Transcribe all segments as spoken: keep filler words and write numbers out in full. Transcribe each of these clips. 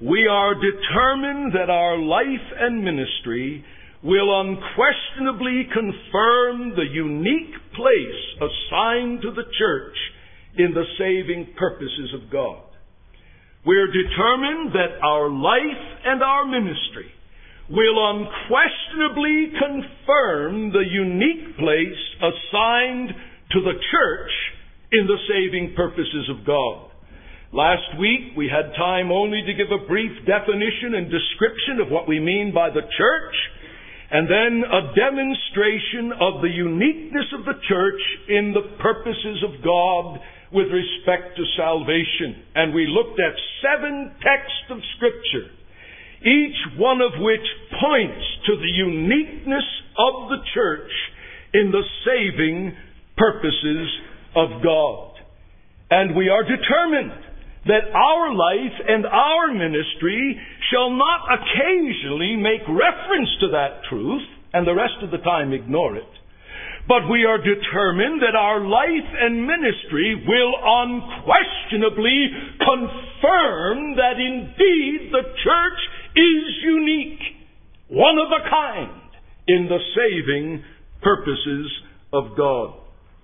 we are determined that our life and ministry will unquestionably confirm the unique place assigned to the church in the saving purposes of God. We're determined that our life and our ministry will unquestionably confirm the unique place assigned to the church in the saving purposes of God. Last week we had time only to give a brief definition and description of what we mean by the church, and then a demonstration of the uniqueness of the church in the purposes of God with respect to salvation. And we looked at seven texts of Scripture, each one of which points to the uniqueness of the church in the saving purposes of God. And we are determined that our life and our ministry shall not occasionally make reference to that truth and the rest of the time ignore it. But we are determined that our life and ministry will unquestionably confirm that indeed the church is unique, one of a kind, in the saving purposes of God.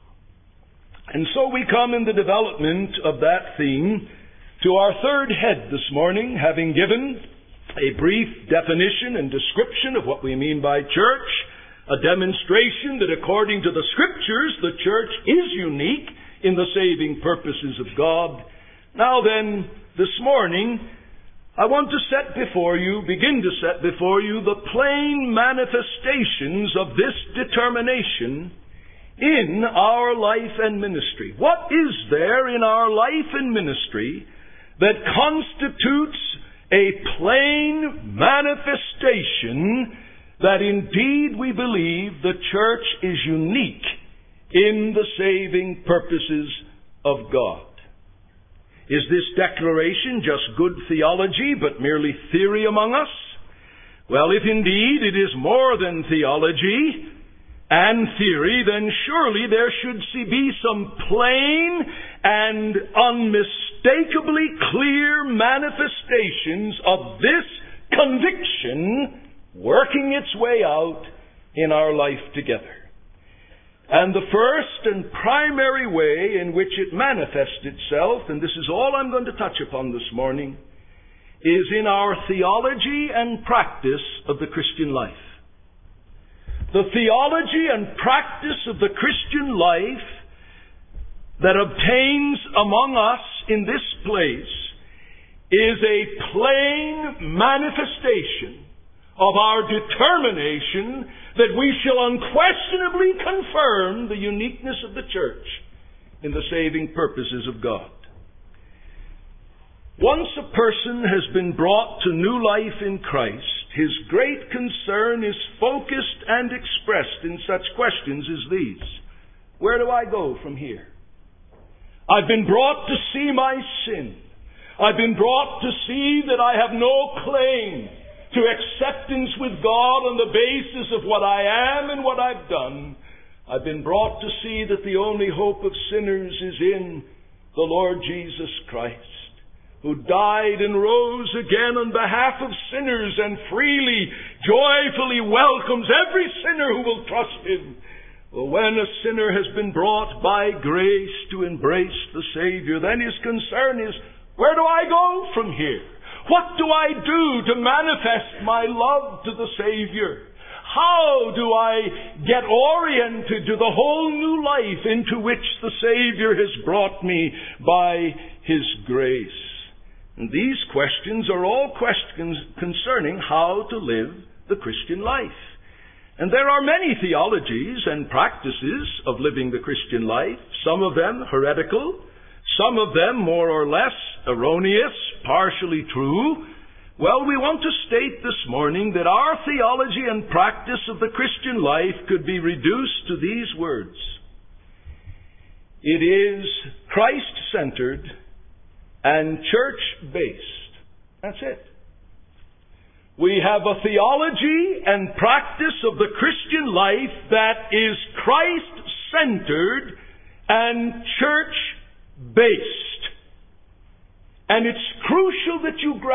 And so we come in the development of that theme to our third head this morning, having given a brief definition and description of what we mean by church, a demonstration that according to the Scriptures, the church is unique in the saving purposes of God. Now then, this morning, I want to set before you, begin to set before you, the plain manifestations of this determination in our life and ministry. What is there in our life and ministry that constitutes a plain manifestation that indeed we believe the church is unique in the saving purposes of God? Is this declaration just good theology, but merely theory among us? Well, if indeed it is more than theology and theory, then surely there should be some plain and unmistakably clear manifestations of this conviction working its way out in our life together. And the first and primary way in which it manifests itself, and this is all I'm going to touch upon this morning, is in our theology and practice of the Christian life. The theology and practice of the Christian life that obtains among us in this place is a plain manifestation of our determination that we shall unquestionably confirm the uniqueness of the church in the saving purposes of God. Once a person has been brought to new life in Christ, his great concern is focused and expressed in such questions as these. Where do I go from here? I've been brought to see my sin. I've been brought to see that I have no claim to acceptance with God on the basis of what I am and what I've done. I've been brought to see that the only hope of sinners is in the Lord Jesus Christ, who died and rose again on behalf of sinners and freely, joyfully welcomes every sinner who will trust Him. Well, when a sinner has been brought by grace to embrace the Savior, then his concern is, where do I go from here? What do I do to manifest my love to the Savior? How do I get oriented to the whole new life into which the Savior has brought me by His grace? And these questions are all questions concerning how to live the Christian life. And there are many theologies and practices of living the Christian life, some of them heretical, some of them more or less erroneous, partially true. Well, we want to state this morning that our theology and practice of the Christian life could be reduced to these words. It is Christ-centered and church-based. That's it. We have a theology and practice of the Christian life that is Christ-centered and church-based. And it's crucial that you grasp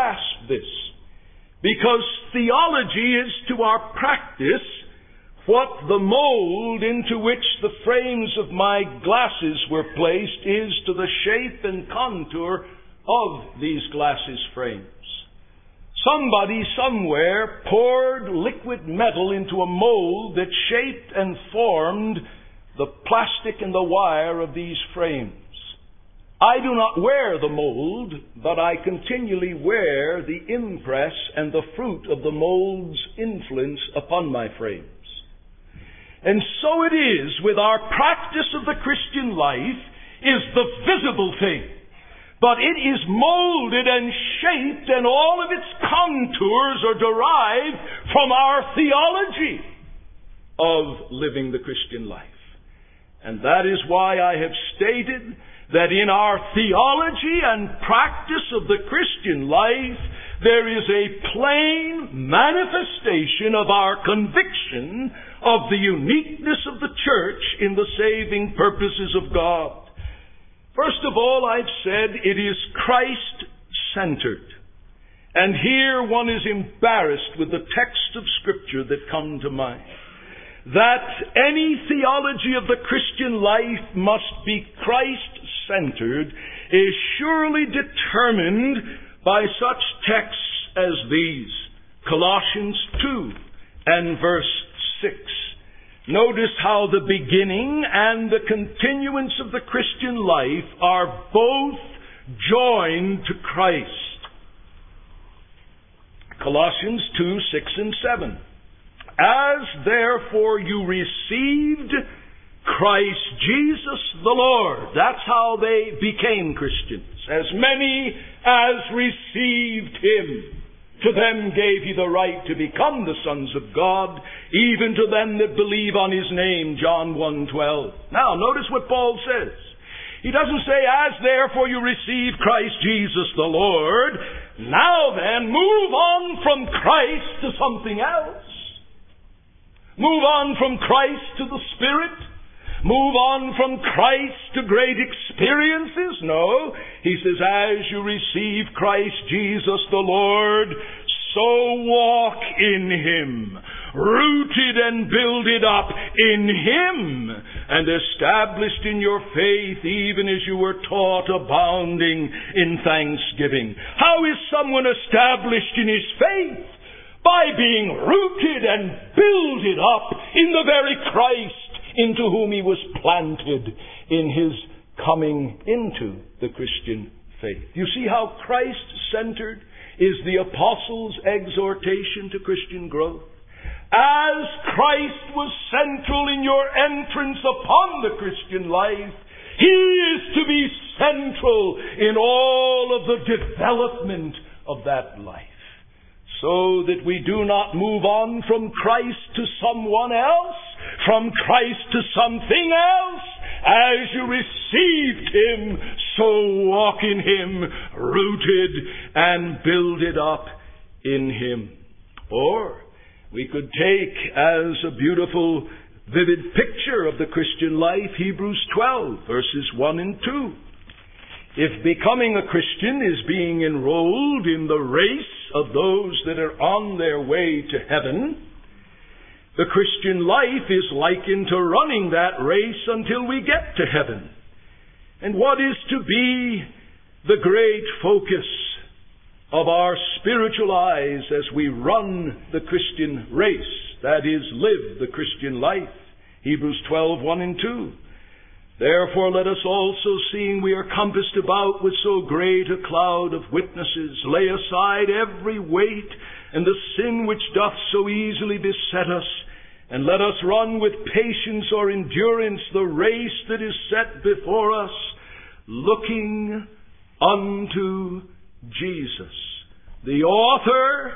this, because theology is to our practice what the mold into which the frames of my glasses were placed is to the shape and contour of these glasses frames. Somebody somewhere poured liquid metal into a mold that shaped and formed the plastic and the wire of these frames. I do not wear the mold, but I continually wear the impress and the fruit of the mold's influence upon my frames. And so it is with our practice of the Christian life is the visible thing. But it is molded and shaped, and all of its contours are derived from our theology of living the Christian life. And that is why I have stated that in our theology and practice of the Christian life, there is a plain manifestation of our conviction of the uniqueness of the church in the saving purposes of God. First of all, I've said it is Christ-centered. And here one is embarrassed with the texts of Scripture that come to mind. That any theology of the Christian life must be Christ-centered is surely determined by such texts as these. Colossians two and verse six. Notice how the beginning and the continuance of the Christian life are both joined to Christ. Colossians two, six and seven. As therefore you received Christ Jesus the Lord. That's how they became Christians. As many as received Him, to them gave He the right to become the sons of God, even to them that believe on His name, John one twelve. Now, notice what Paul says. He doesn't say, as therefore you receive Christ Jesus the Lord, now then, move on from Christ to something else. Move on from Christ to the Spirit. Move on from Christ to great experiences. No. He says, as you receive Christ Jesus the Lord, so walk in Him, rooted and builded up in Him, and established in your faith, even as you were taught, abounding in thanksgiving. How is someone established in his faith? By being rooted and builded up in the very Christ into whom he was planted in his coming into the Christian faith. You see how Christ-centered is the apostles' exhortation to Christian growth? As Christ was central in your entrance upon the Christian life, He is to be central in all of the development of that life. So that we do not move on from Christ to someone else, from Christ to something else. As you received Him, so walk in Him, rooted and builded up in Him. Or we could take as a beautiful, vivid picture of the Christian life, Hebrews twelve, verses one and two. If becoming a Christian is being enrolled in the race of those that are on their way to heaven, the Christian life is likened to running that race until we get to heaven. And what is to be the great focus of our spiritual eyes as we run the Christian race? That is, live the Christian life. Hebrews twelve, one and two. Therefore let us also, seeing we are compassed about with so great a cloud of witnesses, lay aside every weight and the sin which doth so easily beset us, and let us run with patience or endurance the race that is set before us, looking unto Jesus, the author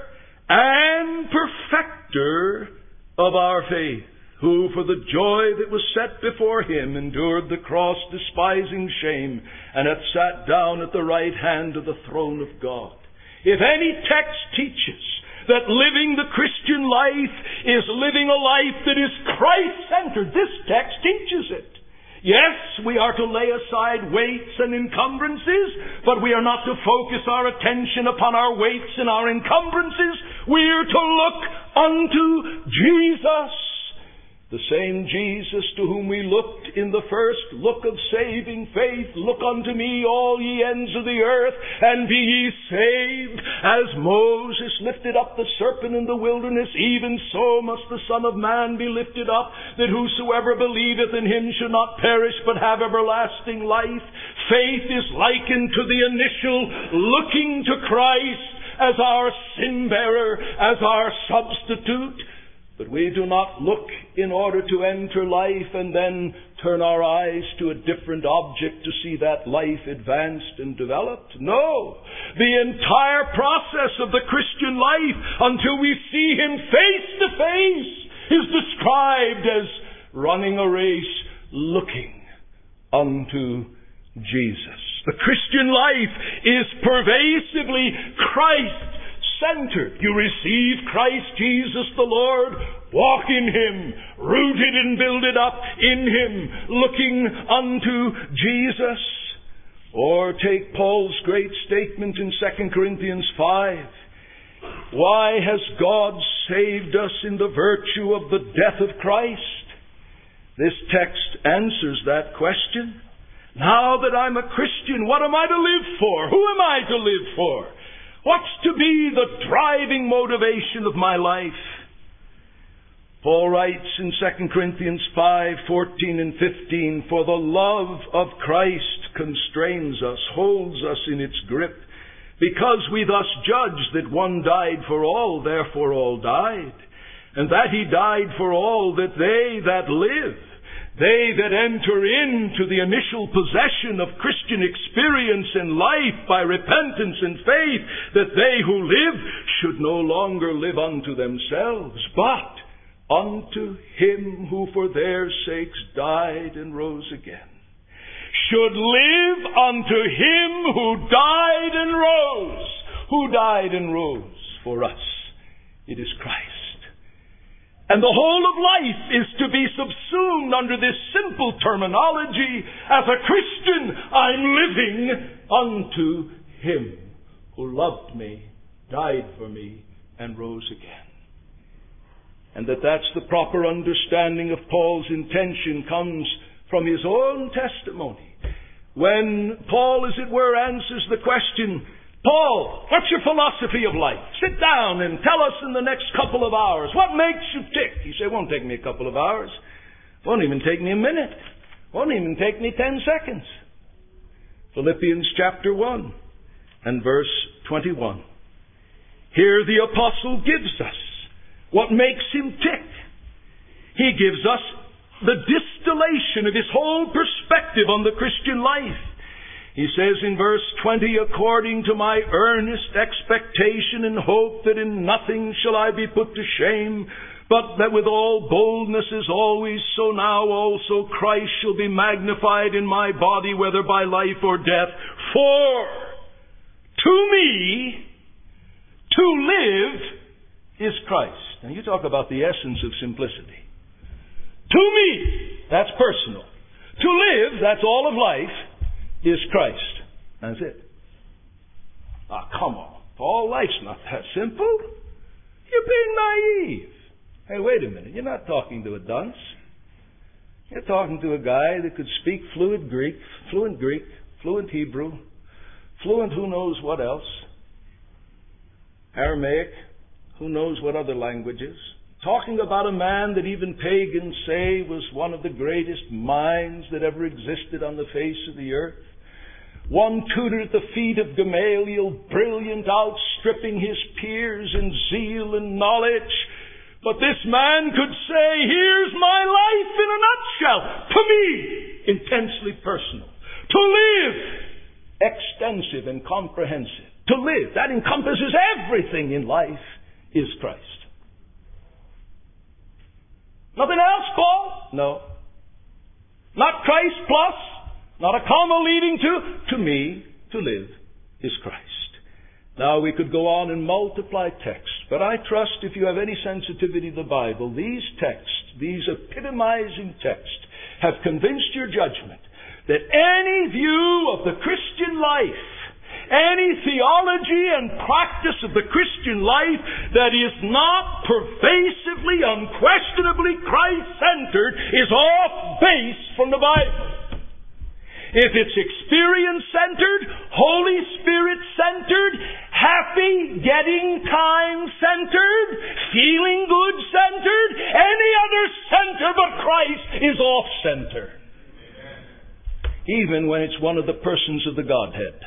and perfecter of our faith, who for the joy that was set before Him endured the cross, despising shame, and hath sat down at the right hand of the throne of God. If any text teaches that living the Christian life is living a life that is Christ-centered, this text teaches it. Yes, we are to lay aside weights and encumbrances, but we are not to focus our attention upon our weights and our encumbrances. We are to look unto Jesus. The same Jesus to whom we looked in the first look of saving faith. Look unto me, all ye ends of the earth, and be ye saved. As Moses lifted up the serpent in the wilderness, even so must the Son of Man be lifted up, that whosoever believeth in him should not perish, but have everlasting life. Faith is likened to the initial looking to Christ as our sin-bearer, as our substitute. But we do not look in order to enter life and then turn our eyes to a different object to see that life advanced and developed. No! The entire process of the Christian life, until we see Him face to face, is described as running a race looking unto Jesus. The Christian life is pervasively Christ centered. You receive Christ Jesus the Lord, walk in Him, rooted and builded up in Him, looking unto Jesus. Or take Paul's great statement in Second Corinthians five. Why has God saved us in the virtue of the death of Christ? This text answers that question. Now that I'm a Christian, what am I to live for? Who am I to live for? What's to be the driving motivation of my life? Paul writes in Second Corinthians five, fourteen and fifteen, for the love of Christ constrains us, holds us in its grip, because we thus judge that one died for all, therefore all died, and that He died for all, that they that live, they that enter into the initial possession of Christian experience and life by repentance and faith, that they who live should no longer live unto themselves, but unto Him who for their sakes died and rose again. Should live unto Him who died and rose. Who died and rose for us? It is Christ. And the whole of life is to be subsumed under this simple terminology. As a Christian, I'm living unto Him who loved me, died for me, and rose again. And that that's the proper understanding of Paul's intention comes from his own testimony. When Paul, as it were, answers the question, Paul, what's your philosophy of life? Sit down and tell us in the next couple of hours. What makes you tick? You say, it won't take me a couple of hours. It won't even take me a minute. It won't even take me ten seconds. Philippians chapter one and verse twenty-one. Here the apostle gives us what makes him tick. He gives us the distillation of his whole perspective on the Christian life. He says in verse twenty, according to my earnest expectation and hope that in nothing shall I be put to shame, but that with all boldness as always, so now also Christ shall be magnified in my body, whether by life or death. For to me, to live is Christ. Now you talk about the essence of simplicity. To me, that's personal. To live, that's all of life, is Christ. That's it. Ah, come on. All life's not that simple. You're being naive. Hey, wait a minute. You're not talking to a dunce. You're talking to a guy that could speak fluent Greek, fluent Greek, fluent Hebrew, fluent who knows what else, Aramaic, who knows what other languages. Talking about a man that even pagans say was one of the greatest minds that ever existed on the face of the earth. One tutor at the feet of Gamaliel, brilliant, outstripping his peers in zeal and knowledge. But this man could say, here's my life in a nutshell. To me, intensely personal. To live, extensive and comprehensive. To live, that encompasses everything in life, is Christ. Nothing else, Paul? No. Not Christ plus, not a comma leading to, to me, to live is Christ. Now we could go on and multiply texts, but I trust if you have any sensitivity to the Bible, these texts, these epitomizing texts, have convinced your judgment that any view of the Christian life, any theology and practice of the Christian life that is not pervasively, unquestionably Christ-centered is off base from the Bible. If it's experience-centered, Holy Spirit-centered, happy, getting time-centered, feeling good-centered, any other center but Christ is off-center. Even when it's one of the persons of the Godhead.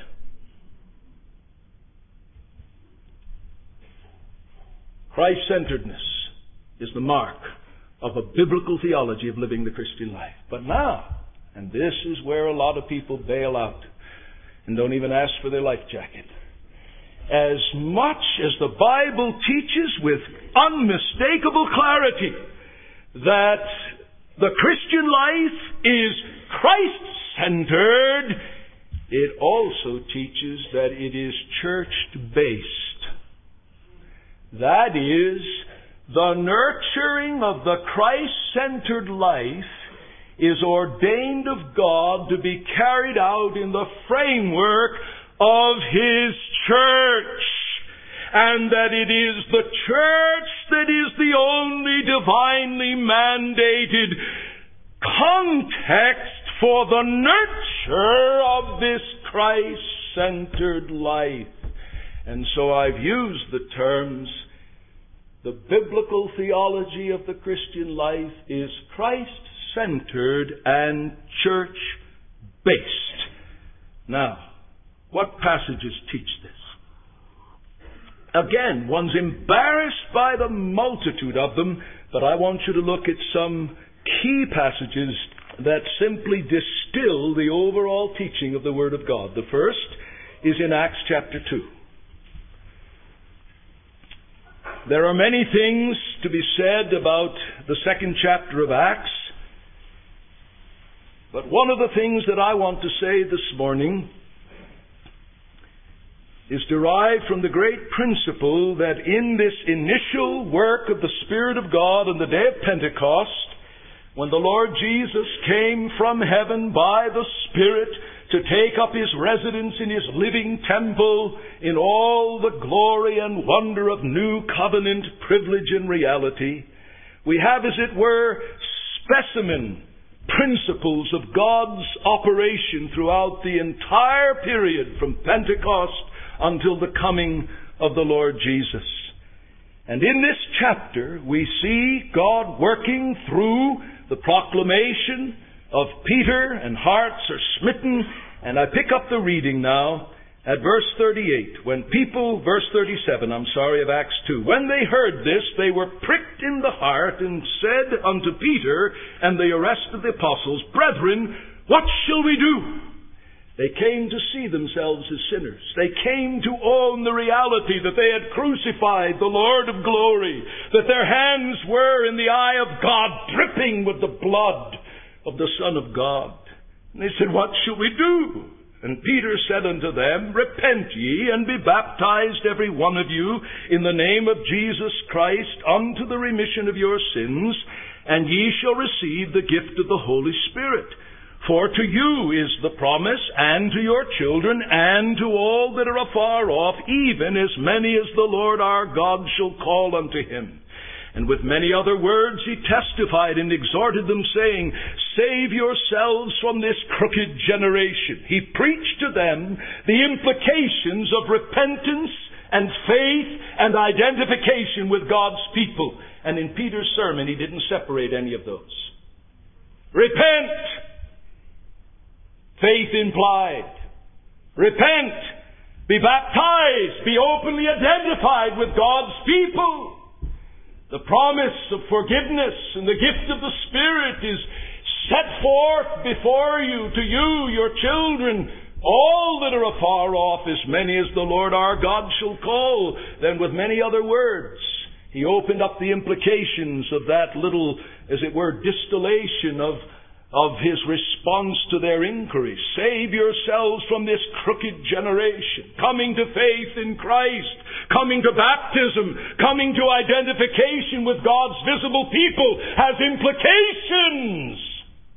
Christ-centeredness is the mark of a biblical theology of living the Christian life. But now, and this is where a lot of people bail out and don't even ask for their life jacket. As much as the Bible teaches with unmistakable clarity that the Christian life is Christ-centered, it also teaches that it is church-based. That is, the nurturing of the Christ-centered life is ordained of God to be carried out in the framework of His church. And that it is the church that is the only divinely mandated context for the nurture of this Christ-centered life. And so I've used the terms, the biblical theology of the Christian life is Christ-centered and church-based. Now, what passages teach this? Again, one's embarrassed by the multitude of them, but I want you to look at some key passages that simply distill the overall teaching of the Word of God. The first is in Acts chapter two. There are many things to be said about the second chapter of Acts, but one of the things that I want to say this morning is derived from the great principle that in this initial work of the Spirit of God on the day of Pentecost, when the Lord Jesus came from heaven by the Spirit to take up His residence in His living temple in all the glory and wonder of new covenant privilege and reality, we have, as it were, specimen principles of God's operation throughout the entire period from Pentecost until the coming of the Lord Jesus. And in this chapter, we see God working through the proclamation of Peter, and hearts are smitten. And I pick up the reading now at verse thirty-eight. When people, verse thirty-seven, I'm sorry, of Acts two. When they heard this, they were pricked in the heart and said unto Peter and the rest of the apostles, Brethren, what shall we do? They came to see themselves as sinners. They came to own the reality that they had crucified the Lord of glory, that their hands were in the eye of God dripping with the blood of the Son of God. And they said, What shall we do? And Peter said unto them, Repent ye, and be baptized every one of you in the name of Jesus Christ unto the remission of your sins, and ye shall receive the gift of the Holy Spirit. For to you is the promise, and to your children, and to all that are afar off, even as many as the Lord our God shall call unto Him. And with many other words he testified and exhorted them, saying, Save yourselves from this crooked generation. He preached to them the implications of repentance and faith and identification with God's people. And in Peter's sermon he didn't separate any of those. Repent! Faith implied. Repent. Be baptized. Be openly identified with God's people. The promise of forgiveness and the gift of the Spirit is set forth before you, to you, your children, all that are afar off, as many as the Lord our God shall call. Then with many other words, he opened up the implications of that little, as it were, distillation of of his response to their inquiry. Save yourselves from this crooked generation. Coming to faith in Christ, coming to baptism, coming to identification with God's visible people has implications.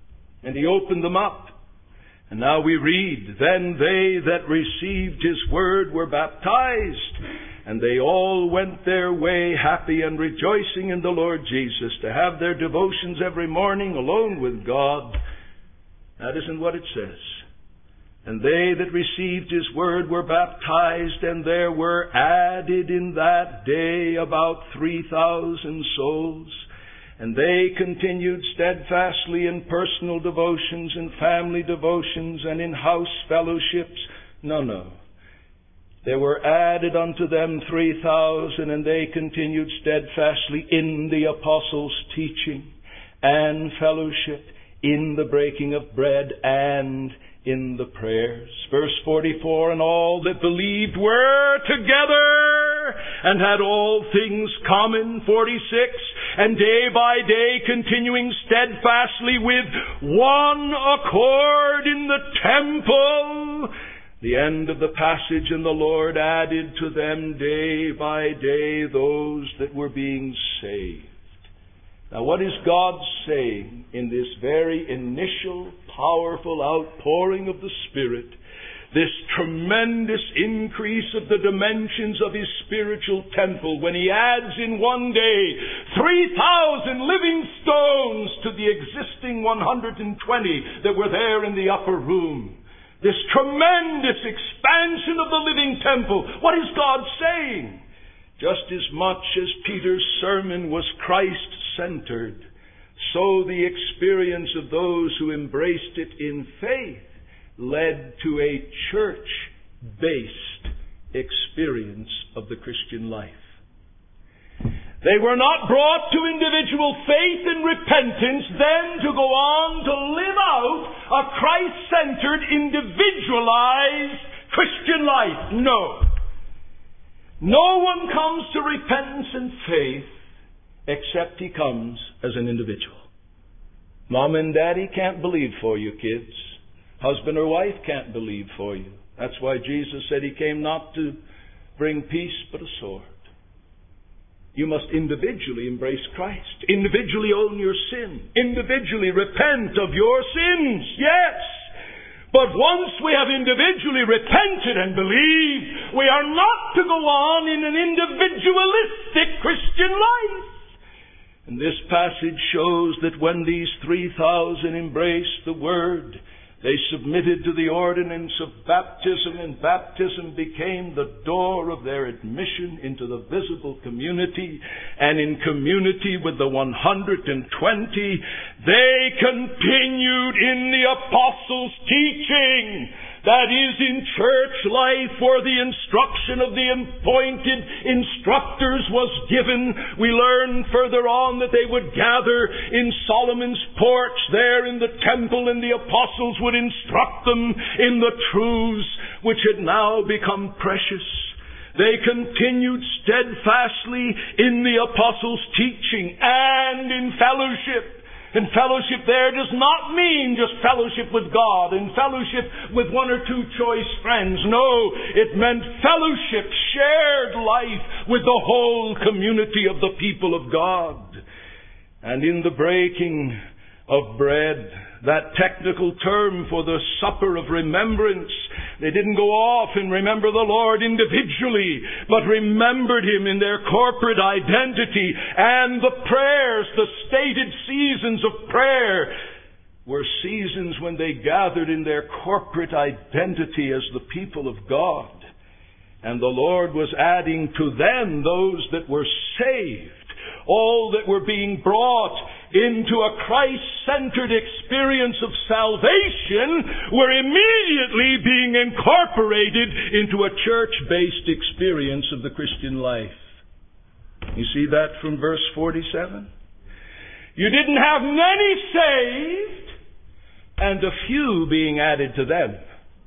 And He opened them up. And now we read, then they that received His word were baptized, and they all went their way happy and rejoicing in the Lord Jesus, to have their devotions every morning alone with God. That isn't what it says. And they that received His word were baptized, and there were added in that day about three thousand souls. And they continued steadfastly in personal devotions and family devotions and in house fellowships. No, no. There were added unto them three thousand, and they continued steadfastly in the apostles' teaching and fellowship, in the breaking of bread and in the prayers. Verse forty-four, and all that believed were together and had all things common. forty-six, and day by day continuing steadfastly with one accord in the temple. The end of the passage, and the Lord added to them day by day those that were being saved. Now, what is God saying in this very initial, powerful outpouring of the Spirit? This tremendous increase of the dimensions of His spiritual temple, when He adds in one day three thousand living stones to the existing one hundred twenty that were there in the upper room. This tremendous expansion of the living temple. What is God saying? Just as much as Peter's sermon was Christ-centered, so the experience of those who embraced it in faith led to a church-based experience of the Christian life. They were not brought to individual faith and repentance, then to go on to live out a Christ-centered, individualized Christian life. No. No one comes to repentance and faith except he comes as an individual. Mom and Daddy can't believe for you, kids. Husband or wife can't believe for you. That's why Jesus said He came not to bring peace but a sword. You must individually embrace Christ. Individually own your sin. Individually repent of your sins. Yes. But once we have individually repented and believed, we are not to go on in an individualistic Christian life. And this passage shows that when these three thousand embraced the Word, they submitted to the ordinance of baptism, and baptism became the door of their admission into the visible community. And in community with the one hundred twenty, they continued in the apostles' teaching. That is, in church life, where the instruction of the appointed instructors was given. We learn further on that they would gather in Solomon's porch there in the temple, and the apostles would instruct them in the truths which had now become precious. They continued steadfastly in the apostles' teaching and in fellowship. And fellowship there does not mean just fellowship with God and fellowship with one or two choice friends. No, it meant fellowship, shared life with the whole community of the people of God. And in the breaking of bread, that technical term for the supper of remembrance, they didn't go off and remember the Lord individually, but remembered Him in their corporate identity. And the prayers, the stated seasons of prayer, were seasons when they gathered in their corporate identity as the people of God. And the Lord was adding to them those that were saved. All that were being brought into a Christ-centered experience of salvation were immediately being incorporated into a church-based experience of the Christian life. You see that from verse forty-seven? You didn't have many saved and a few being added to them.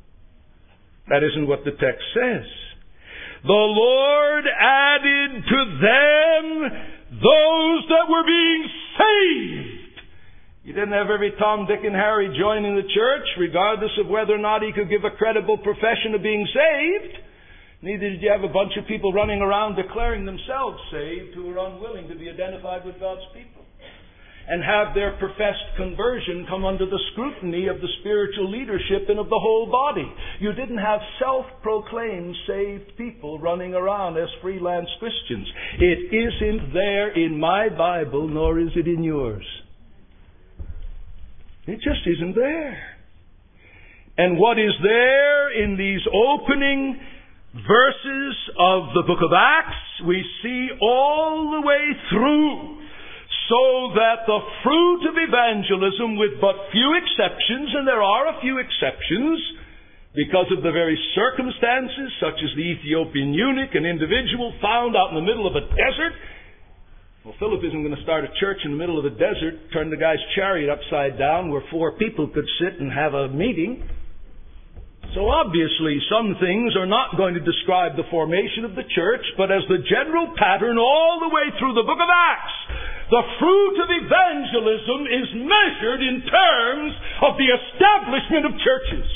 That isn't what the text says. The Lord added to them those that were being saved. You didn't have every Tom, Dick, and Harry joining the church, regardless of whether or not he could give a credible profession of being saved. Neither did you have a bunch of people running around declaring themselves saved who were unwilling to be identified with God's people. and have their professed conversion come under the scrutiny of the spiritual leadership and of the whole body. You didn't have self-proclaimed saved people running around as freelance Christians. It isn't there in my Bible, nor is it in yours. It just isn't there. And what is there in these opening verses of the book of Acts, we see all the way through, so that the fruit of evangelism, with but few exceptions, and there are a few exceptions, because of the very circumstances, such as the Ethiopian eunuch, an individual found out in the middle of a desert. Well, Philip isn't going to start a church in the middle of the desert, turn the guy's chariot upside down where four people could sit and have a meeting. So obviously some things are not going to describe the formation of the church, but as the general pattern all the way through the book of Acts, the fruit of evangelism is measured in terms of the establishment of churches.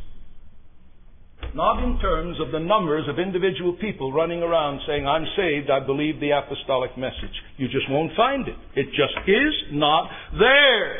Not in terms of the numbers of individual people running around saying, I'm saved, I believe the apostolic message. You just won't find it. It just is not there.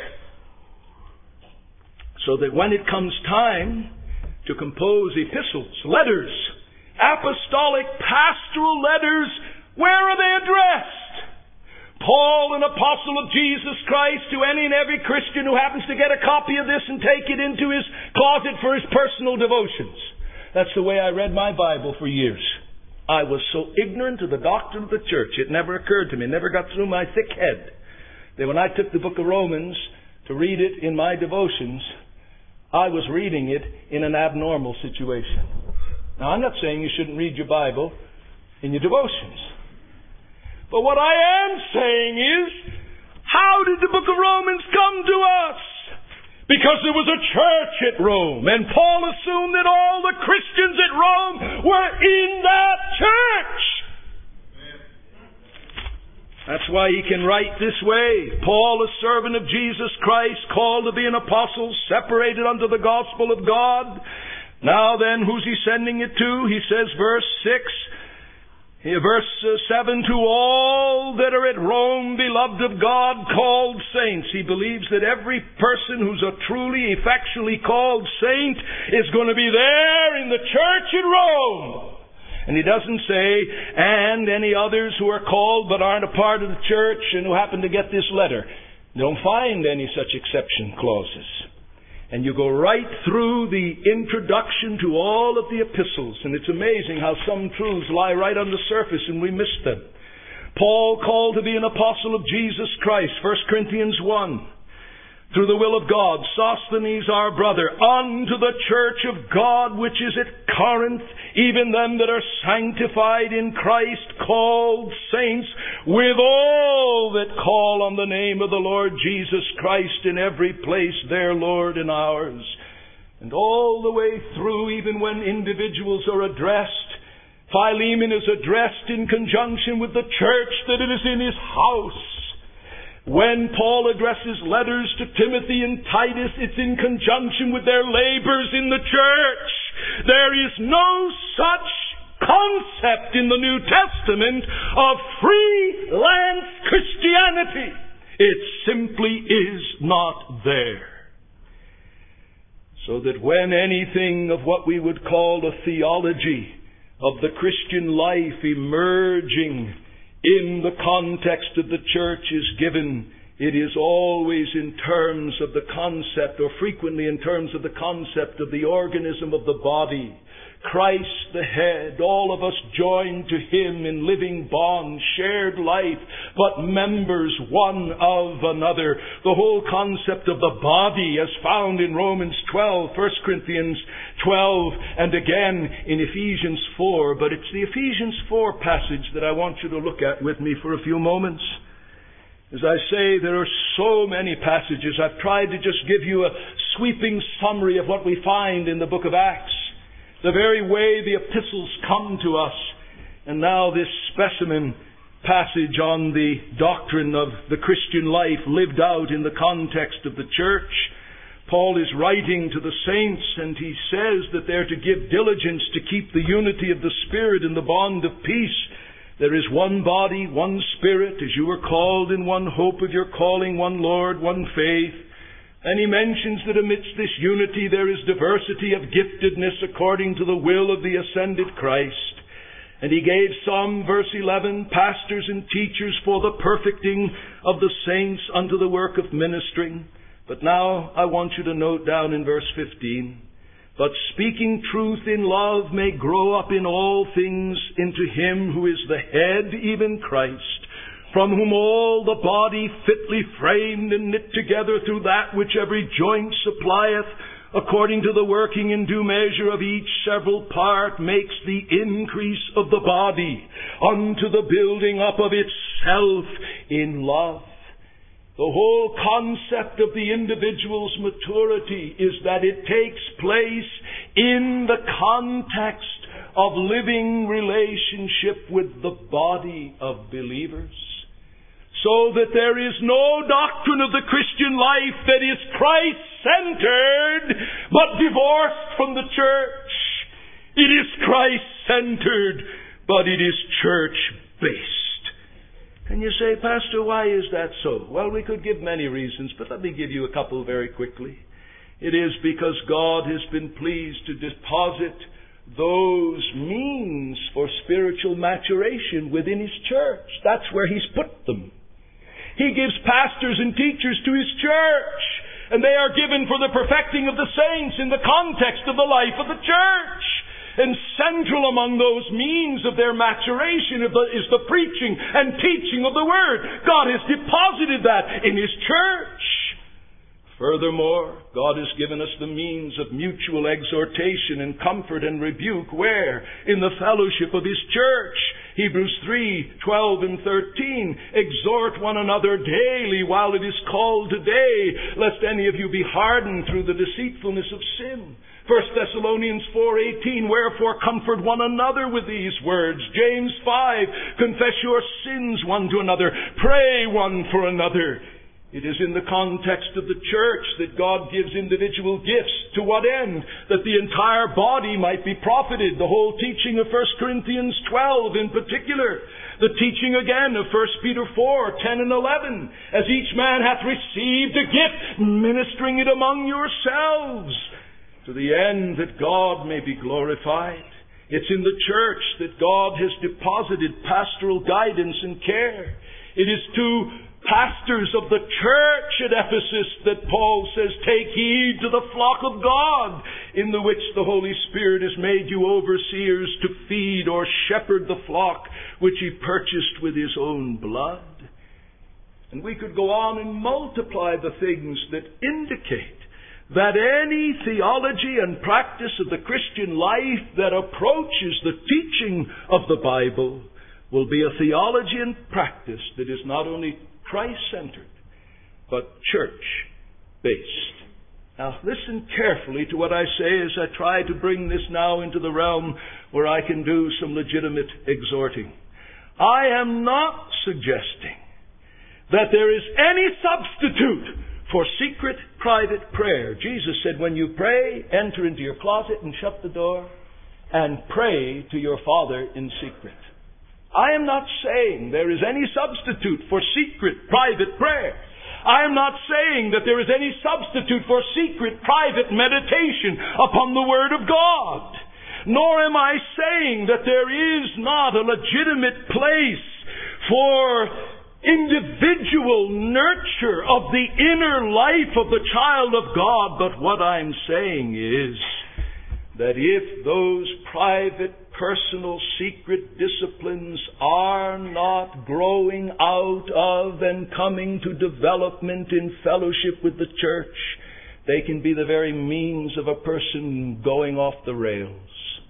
So that when it comes time to compose epistles, letters, apostolic pastoral letters, where are they addressed? Paul, an apostle of Jesus Christ, to any and every Christian who happens to get a copy of this and take it into his closet for his personal devotions. That's the way I read my Bible for years. I was so ignorant of the doctrine of the church, it never occurred to me, never got through my thick head, that when I took the book of Romans to read it in my devotions, I was reading it in an abnormal situation. Now, I'm not saying you shouldn't read your Bible in your devotions. But what I am saying is, how did the book of Romans come to us? Because there was a church at Rome, and Paul assumed that all the Christians at Rome were in that church. That's why he can write this way. Paul, a servant of Jesus Christ, called to be an apostle, separated unto the gospel of God. Now then, who's he sending it to? He says, verse six, verse seven, to all that are at Rome, beloved of God, called saints. He believes that every person who's a truly, effectually called saint is going to be there in the church at Rome. And he doesn't say, and any others who are called but aren't a part of the church and who happen to get this letter. You don't find any such exception clauses. And you go right through the introduction to all of the epistles, and it's amazing how some truths lie right on the surface and we miss them. Paul, called to be an apostle of Jesus Christ, First Corinthians one. Through the will of God, Sosthenes our brother, unto the church of God which is at Corinth, even them that are sanctified in Christ, called saints, with all that call on the name of the Lord Jesus Christ in every place, their Lord and ours. And all the way through, even when individuals are addressed, Philemon is addressed in conjunction with the church that it is in his house. When Paul addresses letters to Timothy and Titus, it's in conjunction with their labors in the church. There is no such concept in the New Testament of freelance Christianity. It simply is not there. So that when anything of what we would call a theology of the Christian life emerging in the context of the church is given, it is always in terms of the concept, or frequently in terms of the concept of the organism of the body. Christ the head, all of us joined to Him in living bond, shared life, but members one of another. The whole concept of the body as found in Romans twelve, First Corinthians twelve, and again in Ephesians four. But it's the Ephesians four passage that I want you to look at with me for a few moments. As I say, there are so many passages. I've tried to just give you a sweeping summary of what we find in the book of Acts. The very way the epistles come to us. And now this specimen passage on the doctrine of the Christian life lived out in the context of the church. Paul is writing to the saints, and he says that they're to give diligence to keep the unity of the Spirit in the bond of peace. There is one body, one Spirit, as you were called in one hope of your calling, one Lord, one faith. And he mentions that amidst this unity there is diversity of giftedness according to the will of the ascended Christ. And he gave some, verse eleven, pastors and teachers for the perfecting of the saints unto the work of ministering. But now I want you to note down in verse fifteen, but speaking truth in love may grow up in all things into him who is the head, even Christ, from whom all the body fitly framed and knit together through that which every joint supplieth, according to the working in due measure of each several part, makes the increase of the body unto the building up of itself in love. The whole concept of the individual's maturity is that it takes place in the context of living relationship with the body of believers. So that there is no doctrine of the Christian life that is Christ-centered, but divorced from the church. It is Christ-centered, but it is church-based. And you say, Pastor, why is that so? Well, we could give many reasons, but let me give you a couple very quickly. It is because God has been pleased to deposit those means for spiritual maturation within His church. That's where He's put them. He gives pastors and teachers to His church, and they are given for the perfecting of the saints in the context of the life of the church. And central among those means of their maturation is the preaching and teaching of the Word. God has deposited that in His church. Furthermore, God has given us the means of mutual exhortation and comfort and rebuke. Where? In the fellowship of His church. Hebrews three, twelve and thirteen. Exhort one another daily while it is called today, lest any of you be hardened through the deceitfulness of sin. First Thessalonians four eighteen, wherefore comfort one another with these words. James five, confess your sins one to another, pray one for another. It is in the context of the church that God gives individual gifts. To what end? That the entire body might be profited. The whole teaching of First Corinthians twelve in particular. The teaching again of First Peter four, ten and eleven. As each man hath received a gift, ministering it among yourselves, to the end that God may be glorified. It's in the church that God has deposited pastoral guidance and care. It is to pastors of the church at Ephesus that Paul says, take heed to the flock of God, in the which the Holy Spirit has made you overseers to feed or shepherd the flock which He purchased with His own blood. And we could go on and multiply the things that indicate that any theology and practice of the Christian life that approaches the teaching of the Bible will be a theology and practice that is not only Christ-centered, but church-based. Now, listen carefully to what I say as I try to bring this now into the realm where I can do some legitimate exhorting. I am not suggesting that there is any substitute for secret, private prayer. Jesus said, when you pray, enter into your closet and shut the door and pray to your Father in secret. I am not saying there is any substitute for secret, private prayer. I am not saying that there is any substitute for secret, private meditation upon the Word of God. Nor am I saying that there is not a legitimate place for individual nurture of the inner life of the child of God. But what I'm saying is that if those private, personal, secret disciplines are not growing out of and coming to development in fellowship with the church, they can be the very means of a person going off the rails.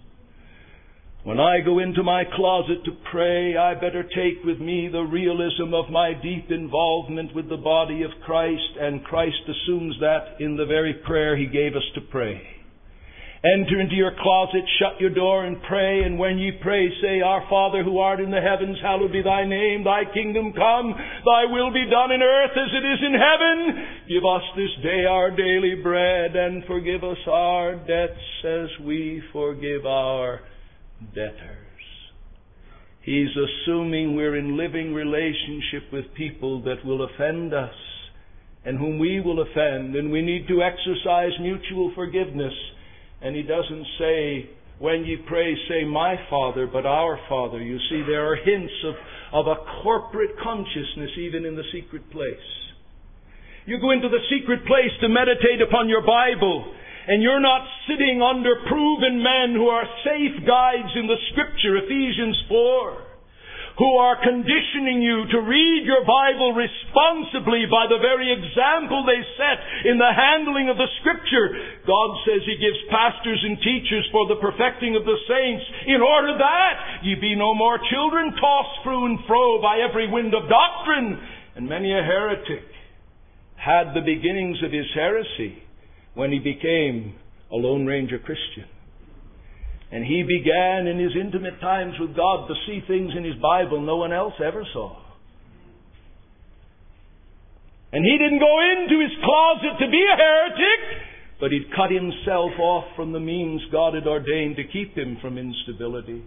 When I go into my closet to pray, I better take with me the realism of my deep involvement with the body of Christ, and Christ assumes that in the very prayer He gave us to pray. Enter into your closet, shut your door, and pray. And when ye pray, say, Our Father who art in the heavens, hallowed be Thy name. Thy kingdom come. Thy will be done in earth as it is in heaven. Give us this day our daily bread, and forgive us our debts as we forgive our debtors. He's assuming we're in living relationship with people that will offend us and whom we will offend, and we need to exercise mutual forgiveness. And He doesn't say, when ye pray, say my Father, but our Father. You see, there are hints of, of a corporate consciousness even in the secret place. You go into the secret place to meditate upon your Bible, and you're not sitting under proven men who are safe guides in the Scripture, Ephesians four, who are conditioning you to read your Bible responsibly by the very example they set in the handling of the Scripture. God says He gives pastors and teachers for the perfecting of the saints, in order that ye be no more children tossed through and fro by every wind of doctrine. And many a heretic had the beginnings of his heresy when he became a Lone Ranger Christian. And he began in his intimate times with God to see things in his Bible no one else ever saw. And he didn't go into his closet to be a heretic, but he'd cut himself off from the means God had ordained to keep him from instability.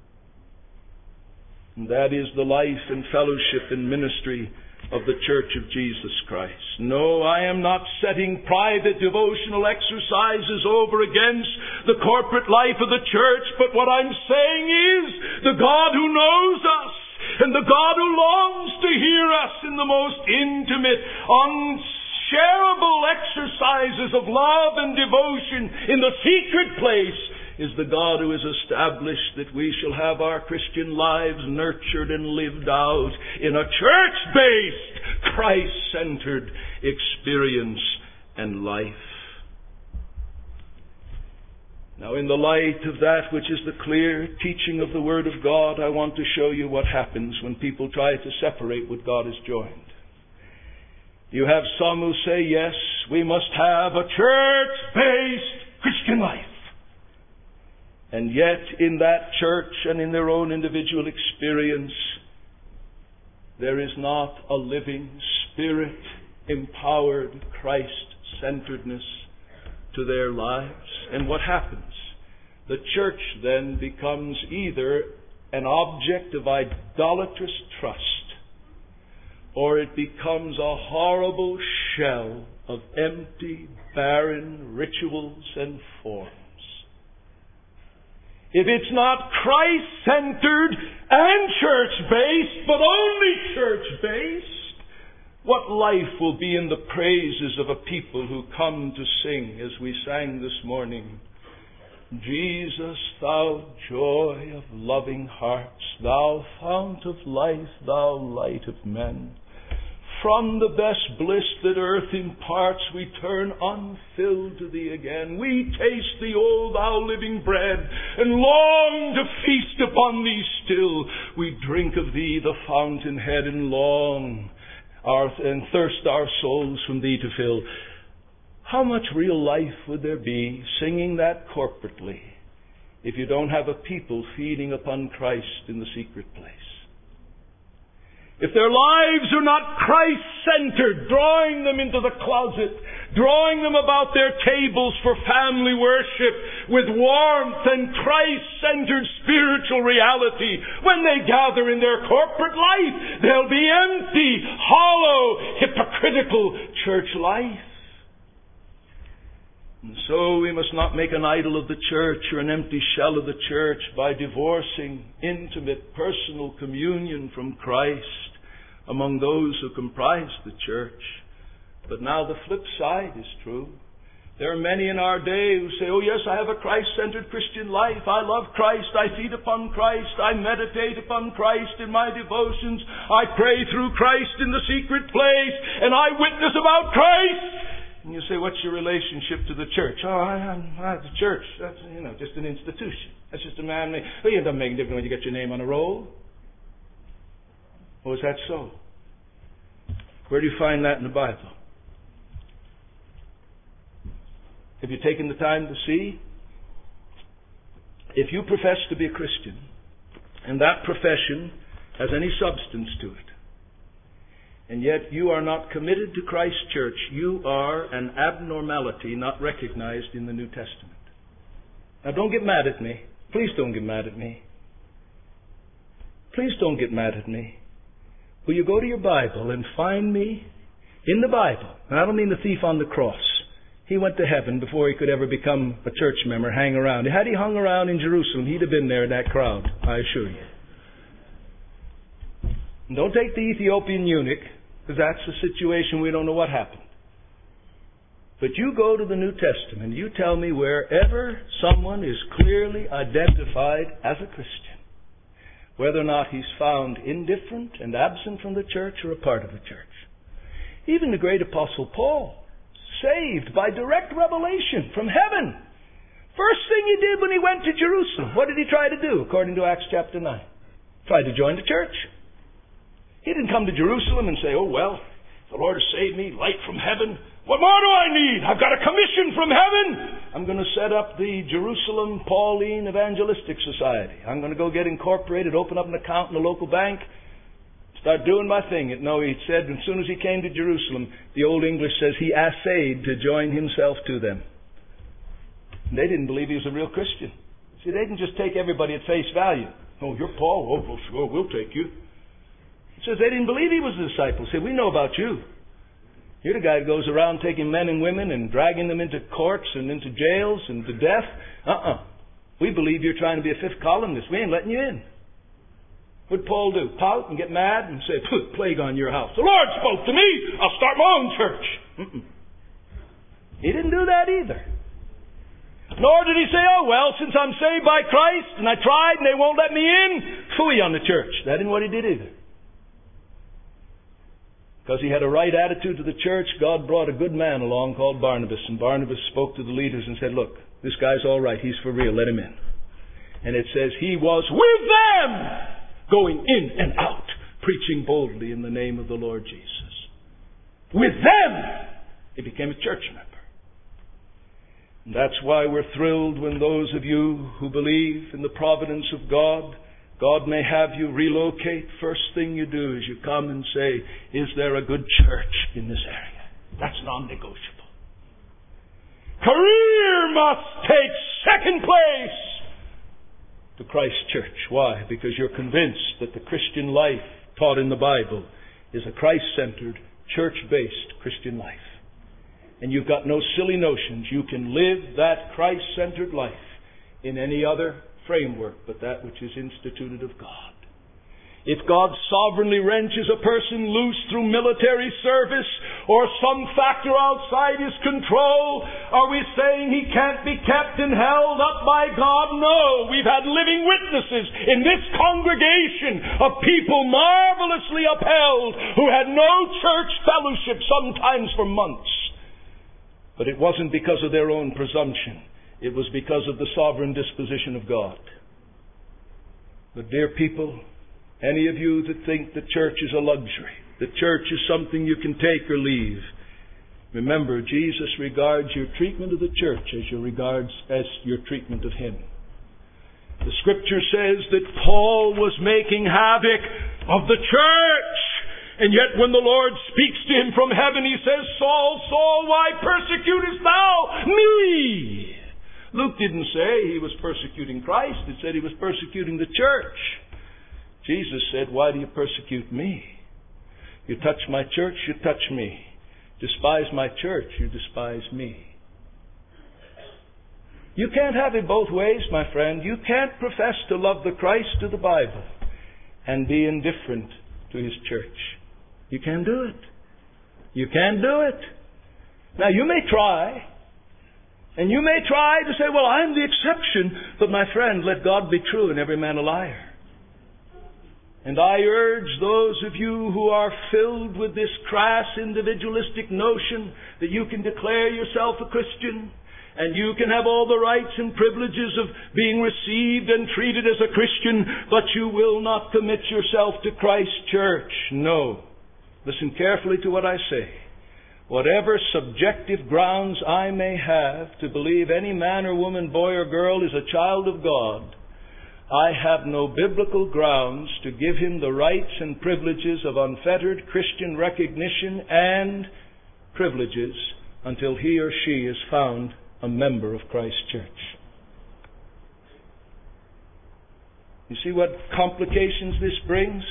And that is the life and fellowship and ministry of the Church of Jesus Christ. No, I am not setting private devotional exercises over against the corporate life of the church, but what I'm saying is, the God who knows us, and the God who longs to hear us in the most intimate, unshareable exercises of love and devotion in the secret place, is the God who has established that we shall have our Christian lives nurtured and lived out in a church-based, Christ-centered experience and life. Now, in the light of that which is the clear teaching of the Word of God, I want to show you what happens when people try to separate what God has joined. You have some who say, yes, we must have a church-based Christian life. And yet, in that church and in their own individual experience, there is not a living, Spirit-empowered Christ-centeredness to their lives. And what happens? The church then becomes either an object of idolatrous trust, or it becomes a horrible shell of empty, barren rituals and forms. If it's not Christ-centered and church-based, but only church-based, what life will be in the praises of a people who come to sing, as we sang this morning, Jesus, thou joy of loving hearts, thou fount of life, thou light of men. From the best bliss that earth imparts, we turn unfilled to Thee again. We taste Thee, O Thou living bread, and long to feast upon Thee still. We drink of Thee, the fountainhead, and long our, and thirst our souls from Thee to fill. How much real life would there be singing that corporately if you don't have a people feeding upon Christ in the secret place? If their lives are not Christ-centered, drawing them into the closet, drawing them about their tables for family worship with warmth and Christ-centered spiritual reality, when they gather in their corporate life, they'll be empty, hollow, hypocritical church life. And so we must not make an idol of the church or an empty shell of the church by divorcing intimate personal communion from Christ among those who comprise the church. But now the flip side is true. There are many in our day who say, oh yes, I have a Christ-centered Christian life. I love Christ. I feed upon Christ. I meditate upon Christ in my devotions. I pray through Christ in the secret place. And I witness about Christ. And you say, what's your relationship to the church? Oh, I, I, the church, that's, you know, just an institution. That's just a man-made. Well, it doesn't make a difference when you get your name on a roll. Oh, is that so? Where do you find that in the Bible? Have you taken the time to see? If you profess to be a Christian, and that profession has any substance to it, and yet you are not committed to Christ's church, you are an abnormality not recognized in the New Testament. Now don't get mad at me. Please don't get mad at me. please don't get mad at me. Will you go to your Bible and find me in the Bible? And I don't mean the thief on the cross. He went to heaven before he could ever become a church member, hang around. Had he hung around in Jerusalem, he'd have been there in that crowd, I assure you. And don't take the Ethiopian eunuch, because that's a situation we don't know what happened. But you go to the New Testament, you tell me wherever someone is clearly identified as a Christian, whether or not he's found indifferent and absent from the church or a part of the church. Even the great Apostle Paul, saved by direct revelation from heaven. First thing he did when he went to Jerusalem, what did he try to do, according to Acts chapter nine? Tried to join the church. He didn't come to Jerusalem and say, oh, well, the Lord has saved me, light from heaven. What more do I need? I've got a commission from heaven. I'm going to set up the Jerusalem Pauline Evangelistic Society. I'm going to go get incorporated, open up an account in the local bank, start doing my thing. No, he said as soon as he came to Jerusalem, the Old English says he essayed to join himself to them. And they didn't believe he was a real Christian. See, they didn't just take everybody at face value. Oh, you're Paul. Oh, well, sure, we'll take you. It says they didn't believe he was a disciple. Say, we know about you. You're the guy who goes around taking men and women and dragging them into courts and into jails and to death. Uh-uh. We believe you're trying to be a fifth columnist. We ain't letting you in. What'd Paul do? Pout and get mad and say, put plague on your house. The Lord spoke to me. I'll start my own church. Mm-mm. He didn't do that either. Nor did he say, oh, well, since I'm saved by Christ and I tried and they won't let me in, phooey on the church. That isn't what he did either. Because he had a right attitude to the church, God brought a good man along called Barnabas. And Barnabas spoke to the leaders and said, look, this guy's all right. He's for real. Let him in. And it says he was with them, going in and out, preaching boldly in the name of the Lord Jesus. With them, he became a church member. And that's why we're thrilled when those of you who believe in the providence of God, God may have you relocate. First thing you do is you come and say, is there a good church in this area? That's non-negotiable. Career must take second place to Christ's church. Why? Because you're convinced that the Christian life taught in the Bible is a Christ-centered, church-based Christian life. And you've got no silly notions. You can live that Christ-centered life in any other framework but that which is instituted of God. If God sovereignly wrenches a person loose through military service or some factor outside His control, are we saying he can't be kept and held up by God? No. We've had living witnesses in this congregation of people marvelously upheld who had no church fellowship, sometimes for months. But it wasn't because of their own presumption. It was because of the sovereign disposition of God. But dear people, any of you that think the church is a luxury, the church is something you can take or leave, remember, Jesus regards your treatment of the church as your regards as your treatment of Him. The Scripture says that Paul was making havoc of the church. And yet when the Lord speaks to him from heaven, He says, Saul, Saul, why persecutest thou me? Luke didn't say he was persecuting Christ. It said he was persecuting the church. Jesus said, why do you persecute me? You touch my church, you touch me. Despise my church, you despise me. You can't have it both ways, my friend. You can't profess to love the Christ of the Bible and be indifferent to His church. You can't do it. You can't do it. Now, you may try. And you may try to say, well, I'm the exception. But my friend, let God be true and every man a liar. And I urge those of you who are filled with this crass individualistic notion that you can declare yourself a Christian and you can have all the rights and privileges of being received and treated as a Christian, but you will not commit yourself to Christ's church. No. Listen carefully to what I say. Whatever subjective grounds I may have to believe any man or woman, boy or girl is a child of God, I have no biblical grounds to give him the rights and privileges of unfettered Christian recognition and privileges until he or she is found a member of Christ's church. You see what complications this brings?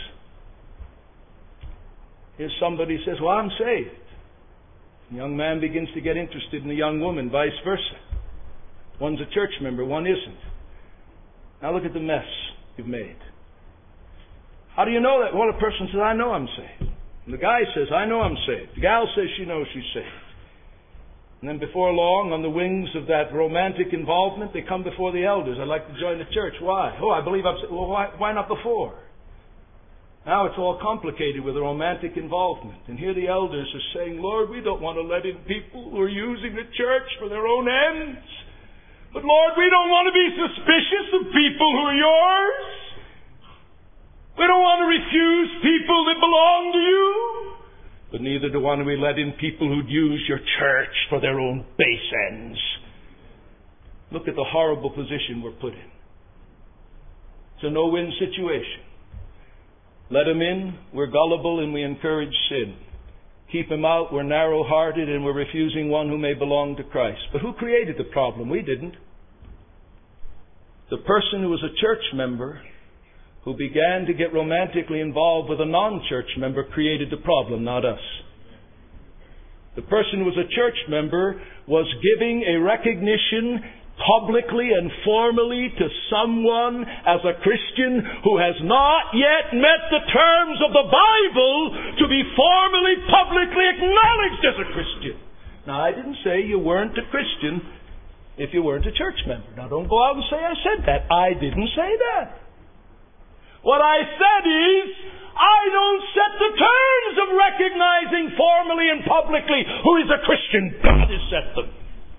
Here's somebody who says, well, I'm saved. The young man begins to get interested in the young woman, vice versa. One's a church member, one isn't. Now look at the mess you've made. How do you know that? Well, a person says, I know I'm saved. And the guy says, I know I'm saved. The gal says she knows she's saved. And then before long, on the wings of that romantic involvement, they come before the elders. I'd like to join the church. Why? Oh, I believe I'm saved. Well, why, why not before? Now it's all complicated with a romantic involvement. And here the elders are saying, Lord, we don't want to let in people who are using the church for their own ends. But Lord, we don't want to be suspicious of people who are yours. We don't want to refuse people that belong to you. But neither do want we let in people who'd use your church for their own base ends. Look at the horrible position we're put in. It's a no-win situation. Let them in, we're gullible and we encourage sin. Keep them out, we're narrow-hearted and we're refusing one who may belong to Christ. But who created the problem? We didn't. The person who was a church member who began to get romantically involved with a non-church member created the problem, not us. The person who was a church member was giving a recognition publicly and formally to someone as a Christian who has not yet met the terms of the Bible to be formally, publicly acknowledged as a Christian. Now, I didn't say you weren't a Christian if you weren't a church member. Now, don't go out and say I said that. I didn't say that. What I said is, I don't set the terms of recognizing formally and publicly who is a Christian. God has set them.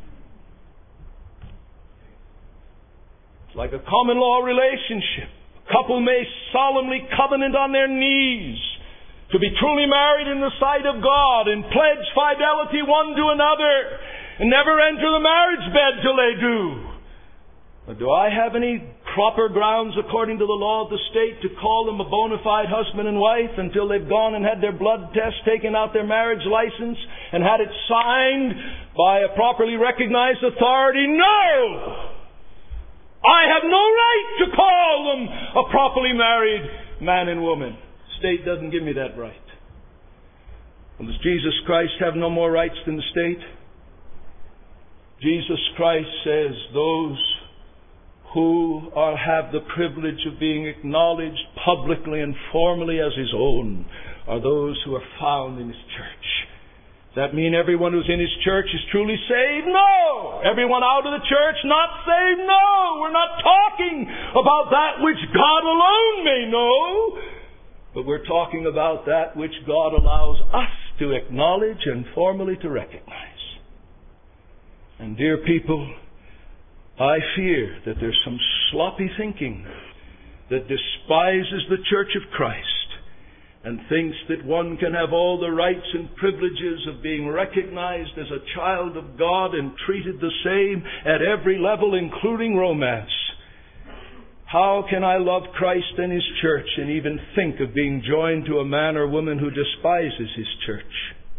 It's like a common law relationship. A couple may solemnly covenant on their knees to be truly married in the sight of God and pledge fidelity one to another and never enter the marriage bed till they do. But do I have any proper grounds according to the law of the state to call them a bona fide husband and wife until they've gone and had their blood test, taken out their marriage license, and had it signed by a properly recognized authority? No! I have no right to call them a properly married man and woman. The state doesn't give me that right. Well, does Jesus Christ have no more rights than the state? Jesus Christ says those who are, have the privilege of being acknowledged publicly and formally as His own are those who are found in His church. Does that mean everyone who's in His church is truly saved? No! Everyone out of the church not saved? No! We're not talking about that which God alone may know, but we're talking about that which God allows us to acknowledge and formally to recognize. And dear people, I fear that there's some sloppy thinking that despises the Church of Christ and thinks that one can have all the rights and privileges of being recognized as a child of God and treated the same at every level, including romance. How can I love Christ and His church and even think of being joined to a man or woman who despises His church?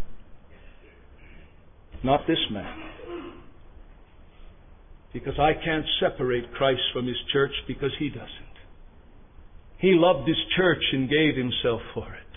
Not this man. Because I can't separate Christ from His church because He doesn't. He loved His church and gave Himself for it.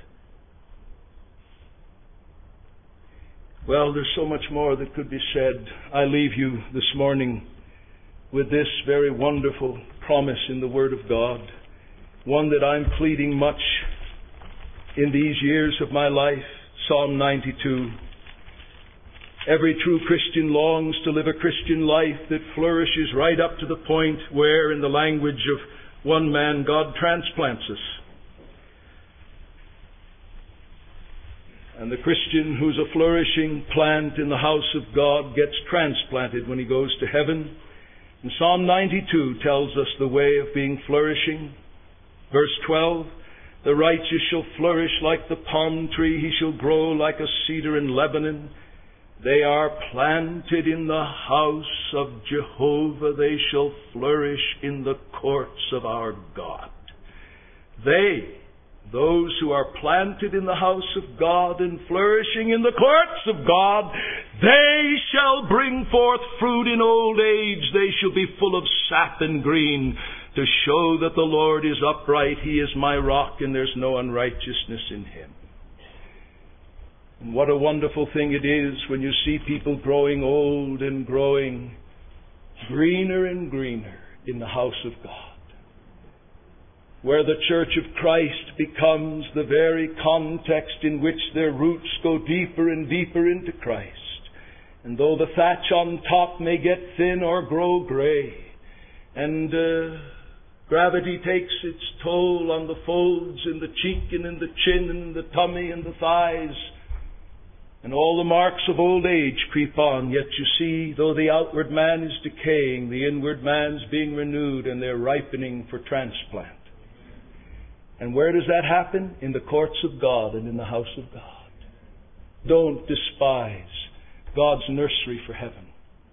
Well, there's so much more that could be said. I leave you this morning with this very wonderful promise in the Word of God, one that I'm pleading much in these years of my life, Psalm ninety-two. Every true Christian longs to live a Christian life that flourishes right up to the point where, in the language of one man, God transplants us. And the Christian who's a flourishing plant in the house of God gets transplanted when he goes to heaven. And Psalm ninety-two tells us the way of being flourishing. Verse twelve, the righteous shall flourish like the palm tree, he shall grow like a cedar in Lebanon. They are planted in the house of Jehovah. They shall flourish in the courts of our God. They, those who are planted in the house of God and flourishing in the courts of God, they shall bring forth fruit in old age. They shall be full of sap and green. to show that the Lord is upright. He is my rock, and there's no unrighteousness in Him. And what a wonderful thing it is when you see people growing old and growing greener and greener in the house of God, where the Church of Christ becomes the very context in which their roots go deeper and deeper into Christ. And though the thatch on top may get thin or grow gray, and uh, gravity takes its toll on the folds in the cheek and in the chin and in the tummy and the thighs, and all the marks of old age creep on, yet you see, though the outward man is decaying, the inward man's being renewed, and they're ripening for transplant. And where does that happen? In the courts of God and in the house of God. Don't despise God's nursery for heaven.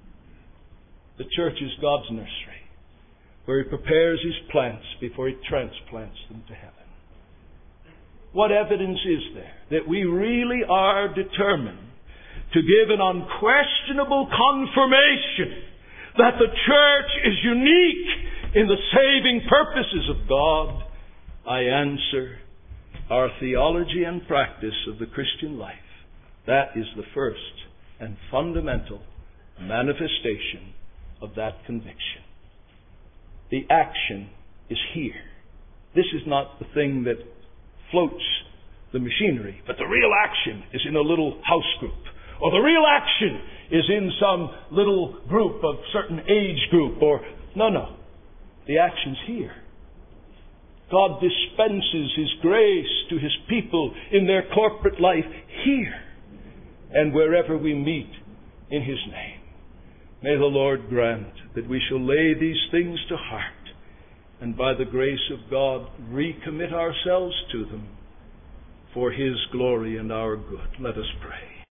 The church is God's nursery, where He prepares His plants before He transplants them to heaven. What evidence is there that we really are determined to give an unquestionable confirmation that the church is unique in the saving purposes of God? I answer, our theology and practice of the Christian life. That is the first and fundamental manifestation of that conviction. The action is here. This is not the thing that floats the machinery, but the real action is in a little house group, or the real action is in some little group of certain age group, or no, no. The action's here. God dispenses His grace to His people in their corporate life here and wherever we meet in His name. May the Lord grant that we shall lay these things to heart and by the grace of God recommit ourselves to them for His glory and our good. Let us pray.